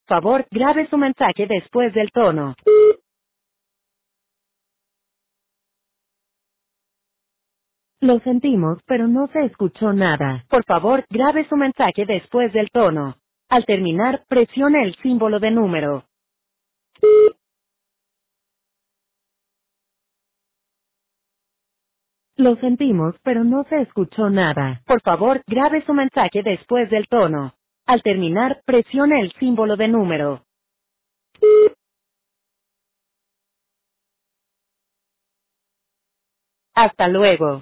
Favor, grabe su mensaje después del tono. Lo sentimos, pero no se escuchó nada. Por favor, grabe su mensaje después del tono. Al terminar, presione el símbolo de número. Lo sentimos, pero no se escuchó nada. Por favor, grabe su mensaje después del tono. Al terminar, presione el símbolo de número. Hasta luego.